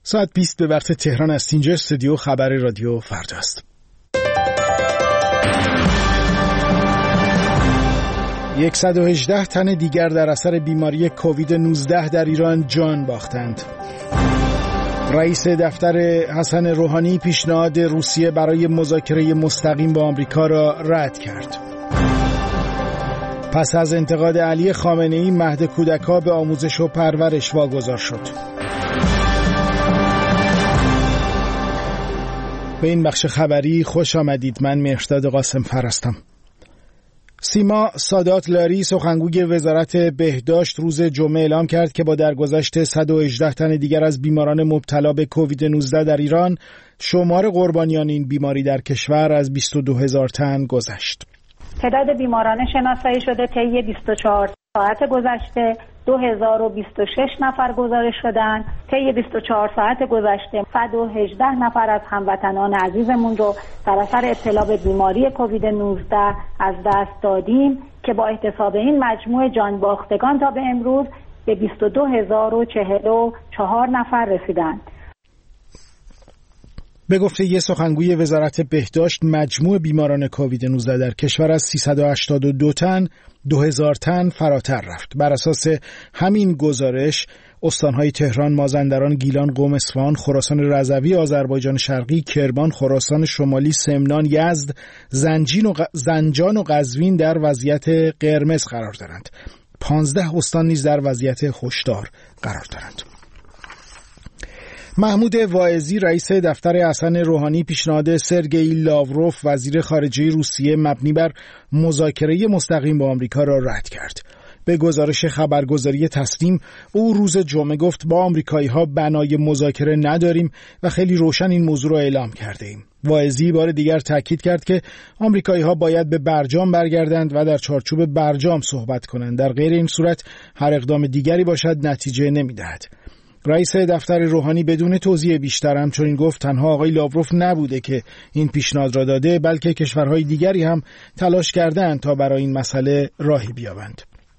ساعت 20 به وقت تهران است. اینجا استودیو خبر رادیو فردا است. 118 تن دیگر در اثر بیماری کووید 19 در ایران جان باختند. رئیس دفتر حسن روحانی پیشنهاد روسیه برای مذاکره مستقیم با آمریکا را رد کرد. پس از انتقاد علی خامنه‌ای مهد کودک‌ها به آموزش و پرورش واگذار شد. به این بخش خبری خوش آمدید. من مهرداد قاسمفر هستم. سیما سادات لاری سخنگوی وزارت بهداشت روز جمعه اعلام کرد که با درگذشت 118 تن دیگر از بیماران مبتلا به کووید 19 در ایران، شمار قربانیان این بیماری در کشور از 22,000 تن گذشت. تعداد بیماران شناسایی شده طی 24 ساعت گذشته 2026 نفر گزارش شدند. طی 24 ساعت گذشته 118 نفر از هموطنان عزیزمون رو در اثر ابتلا به بیماری کووید 19 از دست دادیم که با احتساب این مجموع جان باختگان تا به امروز به 22,044 نفر رسیدند. به گفته یک سخنگوی وزارت بهداشت، مجموع بیماران کووید 19 در کشور از 382 تن 2000 تن فراتر رفت. بر اساس همین گزارش، استانهای تهران، مازندران، گیلان، قم، اصفهان، خراسان رضوی، آذربایجان شرقی، کرمان، خراسان شمالی، سمنان، یزد، زنجان و قزوین در وضعیت قرمز قرار دارند. 15 استان نیز در وضعیت هشدار قرار دارند. محمود واعظی رئیس دفتر حسن روحانی پیشنهاد سرگئی لاوروف وزیر خارجه روسیه مبنی بر مذاکره مستقیم با آمریکا را رد کرد. به گزارش خبرگزاری تسنیم، او روز جمعه گفت با آمریکایی‌ها بنای مذاکره نداریم و خیلی روشن این موضوع را اعلام کرده ایم. واعظی بار دیگر تاکید کرد که آمریکایی‌ها باید به برجام برگردند و در چارچوب برجام صحبت کنند. در غیر این صورت هر اقدام دیگری باشد نتیجه نمی‌دهد. رئیس دفتر روحانی بدون توضیح بیشتر همچنین گفت تنها آقای لاوروف نبوده که این پیشنهاد را داده، بلکه کشورهای دیگری هم تلاش کردند تا برای این مسئله راهی بیابند.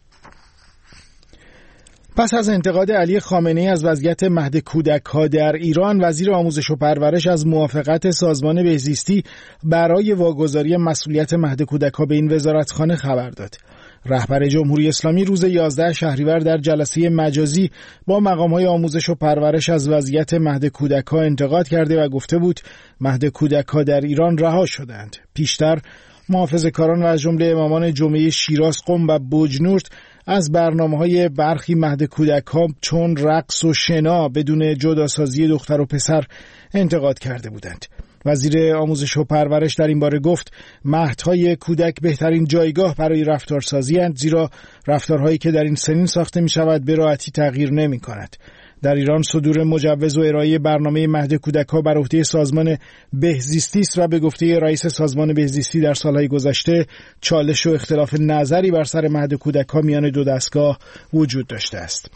پس از انتقاد علی خامنه‌ای از وضعیت مهد کودک‌ها در ایران، وزیر آموزش و پرورش از موافقت سازمان بهزیستی برای واگذاری مسئولیت مهد کودک‌ها به این وزارتخانه خبر داد. رهبر جمهوری اسلامی روز 11 شهریور در جلسه مجازی با مقام‌های آموزش و پرورش از وضعیت مهد کودک‌ها انتقاد کرده و گفته بود مهد کودک‌ها در ایران رها شدند. پیشتر محافظه‌کاران و از جمله امامان جمعه شیراز، قم و بوجنورد از برنامه‌های برخی مهد کودک‌ها چون رقص و شنا بدون جداسازی دختر و پسر انتقاد کرده بودند. وزیر آموزش و پرورش در این باره گفت مهدهای کودک بهترین جایگاه برای رفتارسازی اند، زیرا رفتارهایی که در این سنین ساخته می شود به راحتی تغییر نمی کند. در ایران صدور مجوز و ارائه برنامه مهد کودک‌ها بر عهده سازمان بهزیستی است و به گفته رئیس سازمان بهزیستی در سالهای گذشته چالش و اختلاف نظری بر سر مهد کودک‌ها میان دو دستگاه وجود داشته است.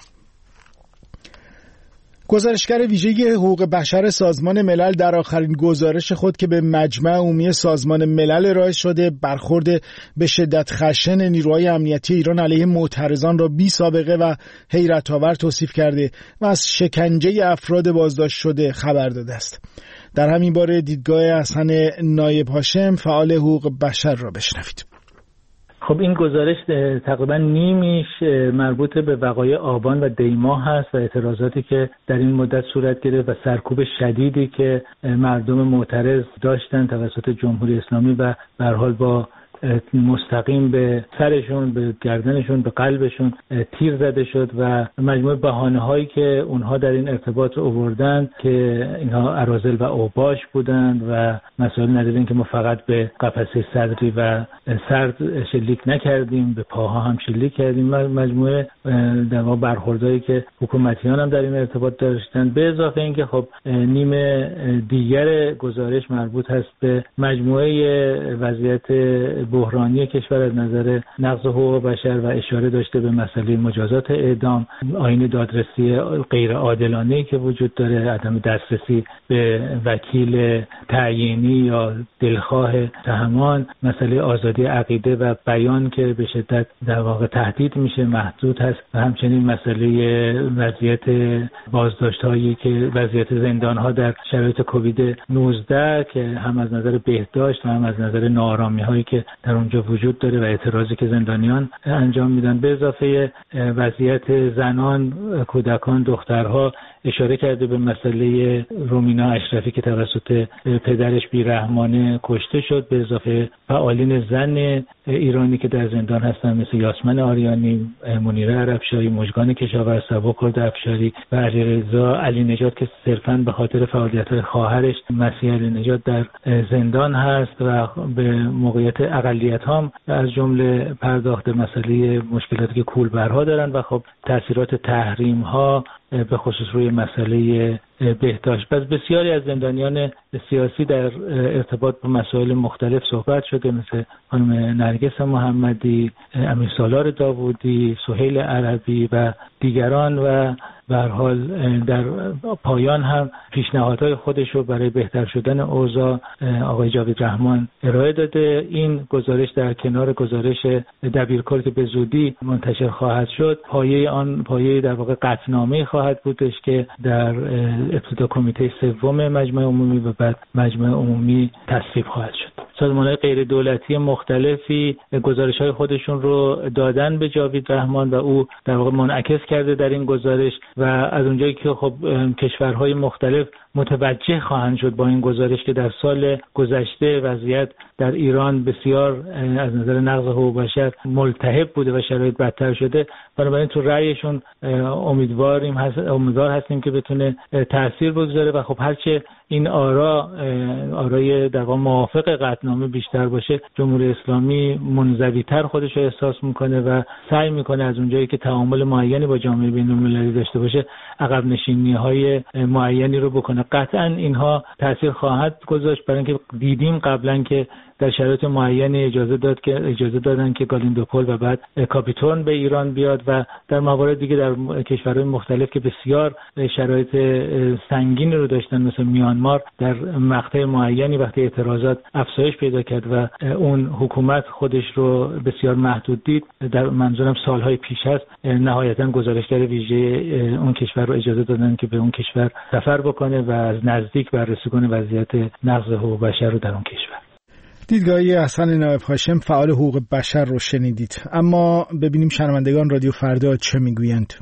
گزارشگر ویژه حقوق بشر سازمان ملل در آخرین گزارش خود که به مجمع عمومی سازمان ملل ارائه شده، برخورد به شدت خشن نیروهای امنیتی ایران علیه معترضان را بی سابقه و حیرت‌آور توصیف کرده و از شکنجه افراد بازداشت شده خبر داده است. در همین باره دیدگاه حسن نایب هاشم فعال حقوق بشر را بشنوید. خب این گزارش تقریبا نیمیش مربوط به وقایع آبان و دیماه هست و اعتراضاتی که در این مدت صورت گرفت و سرکوب شدیدی که مردم معترض داشتن توسط جمهوری اسلامی و به هر حال با مستقیم به سرشون، به گردنشون، به قلبشون تیر زده شد و مجموعه بهانه‌هایی که اونها در این ارتباط آوردند که اینها اراذل و اوباش بودند و مسائل ندیدن که ما فقط به قفسه صدری و سرد شلیک نکردیم، به پاها هم شلیک کردیم. مجموعه در واقع برخوردهایی که حکومتیان هم در این ارتباط داشتند، به اضافه اینکه خب نیمه دیگر گزارش مربوط هست به مجموعه وضعیت بحرانی کشور از نظر نقض حقوق بشر و اشاره داشته به مسئله مجازات اعدام، آیین دادرسی غیر عادلانه‌ای که وجود داره، عدم دسترسی به وکیل تعیینی یا دلخواه تهمان، مسئله آزادی عقیده و بیان که به شدت در واقع تهدید میشه، محدود هست، و همچنین مسئله وضعیت بازداشت‌هایی که وضعیت زندان‌ها در شرایط کووید 19 که هم از نظر بهداشت و هم از نظر ناآرامی‌هایی که در اونجا وجود داره و اعتراضی که زندانیان انجام میدن، به اضافه وضعیت زنان، کودکان، دخترها، اشاره کرده به مسئله رومینا اشرفی که توسط پدرش بیرحمانه کشته شد، به اضافه فعالین زن ایرانی که در زندان هستن مثل یاسمن آریانی، منیره عربشاهی، مژگان کشاورز، سبا کرد افشاری و علیرضا علی نژاد که صرفاً به خاطر فعالیت‌های خواهرش مسیح علی نژاد در زندان هست و به موقعیت اقلیت‌ها از جمله پرداخت مسئله مشکلاتی که کولبرها دارن و خب تاثیرات تحریم‌ها به خصوص روی مسئله بهداشت. پس بسیاری از زندانیان سیاسی در ارتباط با مسائل مختلف صحبت شده، مثل خانم نرگس محمدی، امیرسالار داوودی، سهیل عربی و دیگران، و به هر حال در پایان هم پیشنهادهای خودش رو برای بهتر شدن اوضاع آقای جاوید رحمان ارائه داده. این گزارش در کنار گزارش دبیرکل که به زودی منتشر خواهد شد، پایه در واقع قطعنامه خواهد بودش که در ابتدا کمیته سوم مجمع عمومی و بعد مجمع عمومی تصویب خواهد شد. سازمان‌های غیر دولتی مختلفی گزارش‌های خودشون رو دادن به جاوید رحمان و او در واقع منعکس کرده در این گزارش، و از اونجایی که خب کشورهای مختلف متوجه خواهند شد با این گزارش که در سال گذشته وضعیت در ایران بسیار از نظر نقض حقوق بشر ملتهب بوده و شرایط بدتر شده، بنابراین تو رأیشون امیدوار هستیم که بتونه تأثیر بگذاره و خب هرچه این آرای در واقع موافق قطعنامه بیشتر باشه، جمهوری اسلامی منزوی‌تر خودش رو احساس میکنه و سعی میکنه از اونجایی که تعامل معینی با جامعه بین‌المللی داشته باشه عقب نشینی‌های معینی رو بکنه. قطعاً اینها تأثیر خواهد گذاشت، برای اینکه دیدیم قبلا که در شرایط معینی اجازه دادن که گالیندوپول و بعد کاپیتون به ایران بیاد و در موارد دیگه در کشورهای مختلف که بسیار شرایط سنگینی رو داشتن مثل میانمار، در مقطع معینی وقتی اعتراضات افزایش پیدا کرد و اون حکومت خودش رو بسیار محدود دید، در منظورم سالهای پیش است، نهایتاً گزارشگر ویژه اون کشور رو اجازه دادن که به اون کشور سفر بکنه و از نزدیک بررسی کنه وضعیت نقض حقوق بشر رو در اون کشور. دیدگاهی حسن نایب هاشم فعال حقوق بشر رو شنیدید، اما ببینیم شنوندگان رادیو فردا چه میگویند.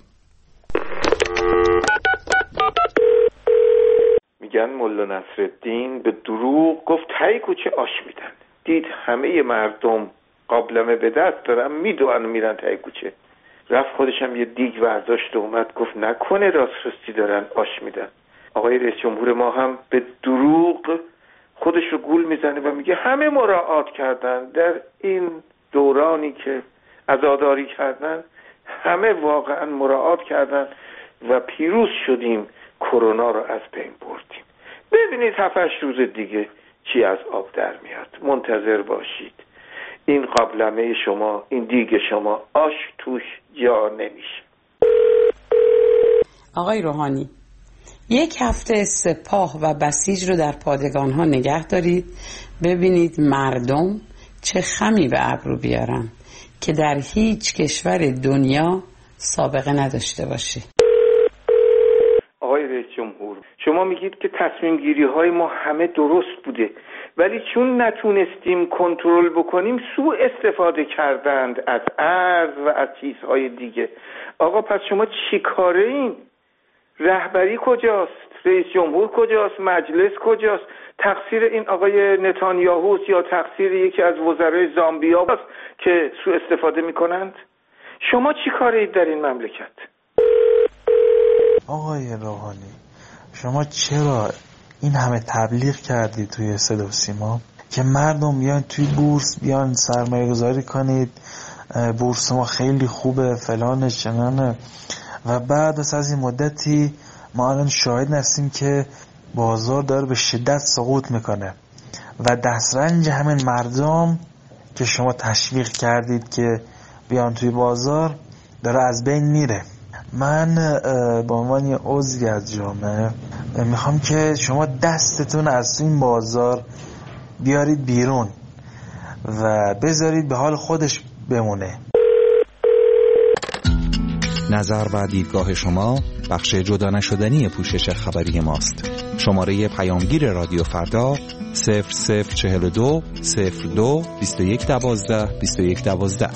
میگن ملا نصرالدین به دروغ گفت تای کوچه آش میدن، دید همه مردم قابلمه به دست دارن میدوئن میرن تای کوچه، رفت خودشم یه دیگ برداشت و اومد گفت نکنه راستی دارن آش میدن. آقای رئیس جمهور ما هم به دروغ خودش رو گول میزنه و میگه همه مراعات کردن در این دورانی که عزاداری کردن، همه واقعا مراعات کردن و پیروز شدیم، کرونا رو از بین بردیم. ببینید 7-8 روز دیگه چی از آب در میاد، منتظر باشید. این قابلمه شما، این دیگ شما آش توش جا نمیشه. آقای روحانی، 1 هفته سپاه و بسیج رو در پادگان ها نگه دارید، ببینید مردم چه خمی به ابرو بیارن که در هیچ کشور دنیا سابقه نداشته باشه. آقای رئیس جمهور، شما میگید که تصمیم گیری های ما همه درست بوده، ولی چون نتونستیم کنترل بکنیم سوء استفاده کردند از ارز و از چیزهای دیگه. آقا پس شما چی کاره این؟ رهبری کجاست؟ رئیس جمهور کجاست؟ مجلس کجاست؟ تقصیر این آقای نتانیاهوست یا تقصیر یکی از وزرای زامبیا است که سوء استفاده میکنند؟ شما چی کارید در این مملکت؟ آقای روحانی، شما چرا این همه تبلیغ کردی توی صدا و سیما که مردم بیان توی بورس بیان سرمایه گذاری کنید، بورس ما خیلی خوبه فلانه چنانه، و بعد از این مدتی ما الان شاهد هستیم که بازار داره به شدت سقوط میکنه و دسترنج همین مردم که شما تشویق کردید که بیان توی بازار داره از بین میره. من به عنوان یه عضوی از جامعه میخوام که شما دستتون از این بازار بیارید بیرون و بذارید به حال خودش بمونه. نظر و دیدگاه شما بخش جدا نشدنی پوشش خبری ماست. شماره پیامگیر رادیو فردا 0042 02 2112 2112.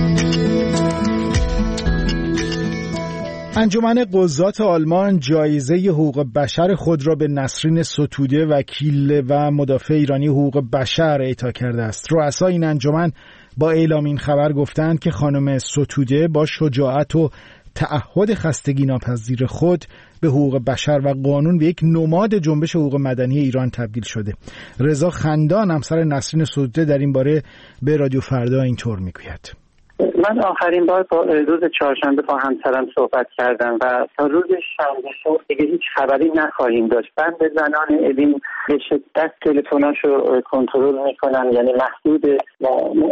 انجمن قضات آلمان جایزه حقوق بشر خود را به نسرین ستوده وکیل و مدافع ایرانی حقوق بشر اعطا کرده است. رؤسای این انجمن با اعلام این خبر گفتند که خانم ستوده با شجاعت و تعهد خستگی ناپذیر خود به حقوق بشر و قانون به یک نماد جنبش حقوق مدنی ایران تبدیل شده. رضا خندان همسر نسرین ستوده در این باره به رادیو فردا اینطور میگوید: من آخرین بار با روز چهارشنبه با همسرم صحبت کردم و تا روز شنبه صبح دیگه هیچ خبری نخواهیم داشت. بند زنان اوین به شدت تلفناشو کنترل میکنن، یعنی محدود و ما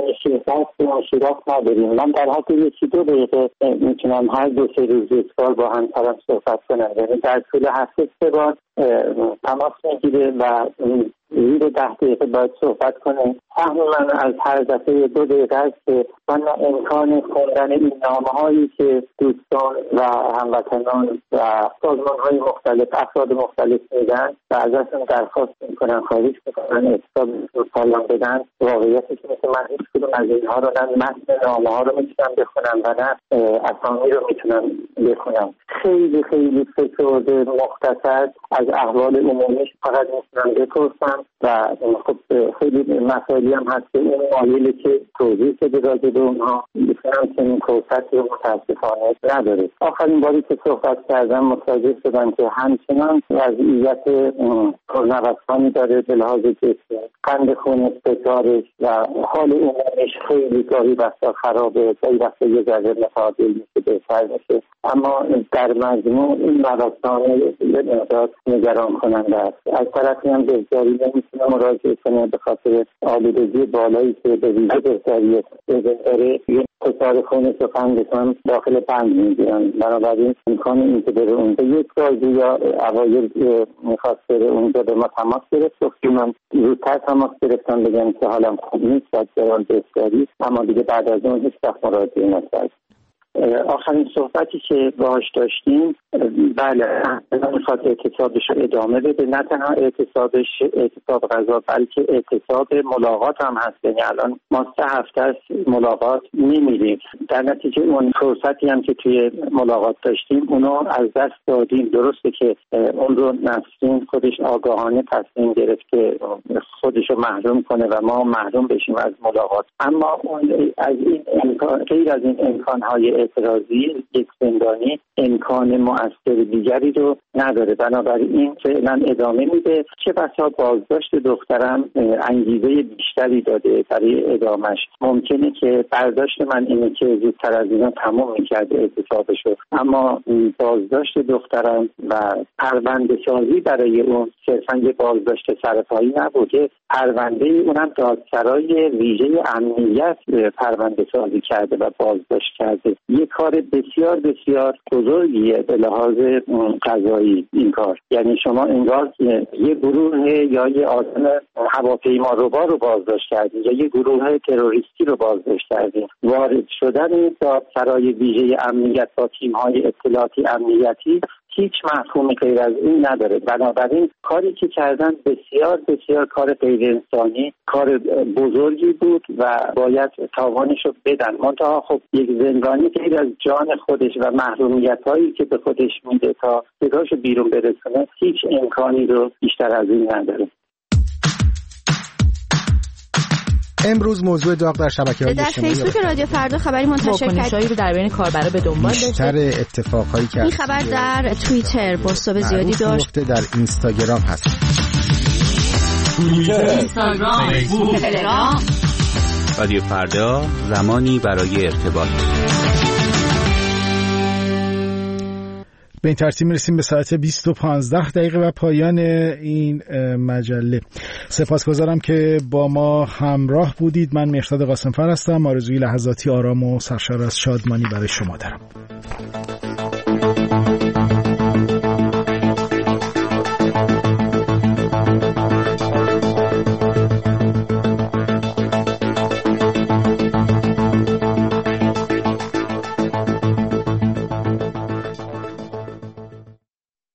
صحبت نداریم. من در حد 1-2 دقیقه میتونم هر 2-3 روز یک بار با همسرم صحبت کنم، یعنی در طول هفته 3 بار تماس میگیره و زیر 10 دقیقه باید صحبت کنه. من از هر دفعه 2 دقیقه است که من امکان خوندن این نامه‌هایی که دوستان و هموطنان و سازمان‌های مختلف افراد مختلف میدن و ازشون درخواست میکنن، خواهش میکنن حساب رو پایان بدن. واقعیتی که من هیچ کدوم از اینها رو نه متن نامه‌ها رو میتونم بخونم و نه اسامی رو میتونم بخونم. خیلی خیلی فکر مختصر از احوال عمومیش فقط میتونم بپرسم و خب خیلی مسائلی هم هست که اون مایلی که توضیح بده راجع به اونها میتونم که این فرصت رو متاسفانه نداره. آخرین باری که صحبت کردم متوجه شدم که همچنان وضعیت پرنوسانی داره به لحاظ جسمی، قند خون فشارش و حال عمومیش خیلی گاهی وقتا خرابه، گاهی وقتا یه ذره متعادل میشه، بهتر میشه، اما در مجموع این نوسان یه مقدار نگران کننده است. از طرفی هم بهداری نمیتونه مراجعه کنه به خاطر آلودگی بالایی که به ویژه بهداری داره. یه فشار خونش و قندش هم داخل بند میگیرن، بنابراین امکان این که بره اونجا یک بازی یا اوایل میخواست بره اونجا به ما تماس گرفت و من زودتر تماس گرفتم بگم که حالم خوب نیست باید برام بهداری، اما دیگه بعد از اون هیچ وقت مراجعه نکرد. آخرین صحبتی که باهاش داشتیم بله میخواد اعتصابش رو ادامه بده، نه تنها اعتصاب غذا بلکه اعتصاب ملاقات هم هست. یعنی الان ما 3 هفته است ملاقات نمیریم، در نتیجه اون فرصتی هم که توی ملاقات داشتیم اونو از دست دادیم. درسته که اون رو نسرین خودش آگاهانه تصمیم گرفته خودش رو محروم کنه و ما محروم بشیم از ملاقات، اما اون از این امکان غیر از این امکانهای اعتراضی یک زندانی امکان مؤثر دیگری رو نداره، بنابراین فعلا ادامه میده. چه بسا بازداشت دخترم انگیزه بیشتری داده برای ادامش. ممکنه که برداشت من اینه که زودتر از اینا تمام میکرده اعتصابشو، اما بازداشت دخترم و پرونده سازی برای اون صرفا یه بازداشت سرپایی نبوده، پرونده اونم دادسرای ویژه امنیت پرونده سازی کرده و بازداشت کرده. یه کار بسیار بسیار بزرگیه به لحاظ قضایی این کار. یعنی شما انگار یه گروه یا یه آدم هواپیما رو بازداشت کردید یا یه گروه تروریستی رو بازداشت کردید. وارد شدن دادسرای ویژه امنیت با تیم‌های اطلاعاتی امنیتی هیچ مفهومی غیر از این نداره. بنابراین کاری که کردن بسیار بسیار کار غیر انسانی، کار بزرگی بود و باید تاوانش رو بدن. منتها خب یک زندانی غیر از جان خودش و محرومیت‌هایی که به خودش میده تا صداشو بیرون برسونه هیچ امکانی رو بیشتر از این نداره. امروز موضوع داغ در شبکه‌های اجتماعی در فیسبوک رادیو فردا خبری منتشر کردیم رو در بین کاربرا به دنبال داشته. بیشتر اتفاقایی که این خبر در توییتر بازتاب زیادی داشت، در اینستاگرام هست. اینستاگرام، فیسبوک، تلگرام. رادیو فردا، زمانی برای ارتباط. به این ترتیب میرسیم به ساعت 20:15 و پایان این مجله. سپاسگزارم که با ما همراه بودید. من مهرداد قاسمفر هستم. آرزوی لحظاتی آرام و سرشار از شادمانی برای شما دارم.